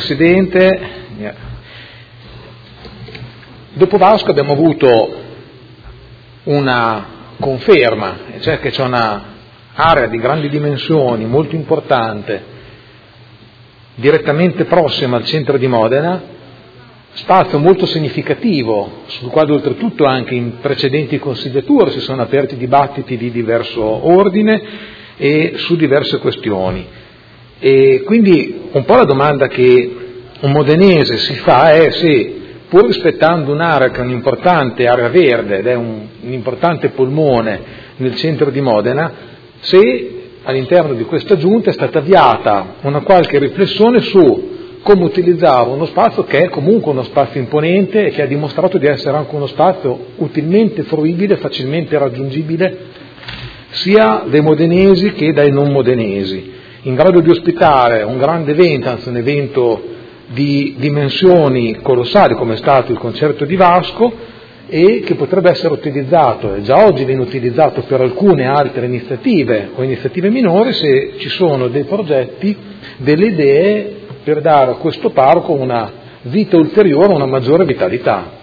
Presidente. Dopo Vasco abbiamo avuto una conferma, cioè che c'è un'area di grandi dimensioni, molto importante, direttamente prossima al centro di Modena, spazio molto significativo, sul quale oltretutto anche in precedenti consigliature si sono aperti dibattiti di diverso ordine e su diverse questioni. E quindi un po' la domanda che un modenese si fa è se, pur rispettando un'area che è un'importante area verde ed è un importante polmone nel centro di Modena, se all'interno di questa giunta è stata avviata una qualche riflessione su come utilizzare uno spazio che è comunque uno spazio imponente e che ha dimostrato di essere anche uno spazio utilmente fruibile, facilmente raggiungibile sia dai modenesi che dai non modenesi, in grado di ospitare un grande evento, anzi un evento di dimensioni colossali come è stato il concerto di Vasco, e che potrebbe essere utilizzato, e già oggi viene utilizzato per alcune altre iniziative o iniziative minori, se ci sono dei progetti, delle idee per dare a questo parco una vita ulteriore, una maggiore vitalità.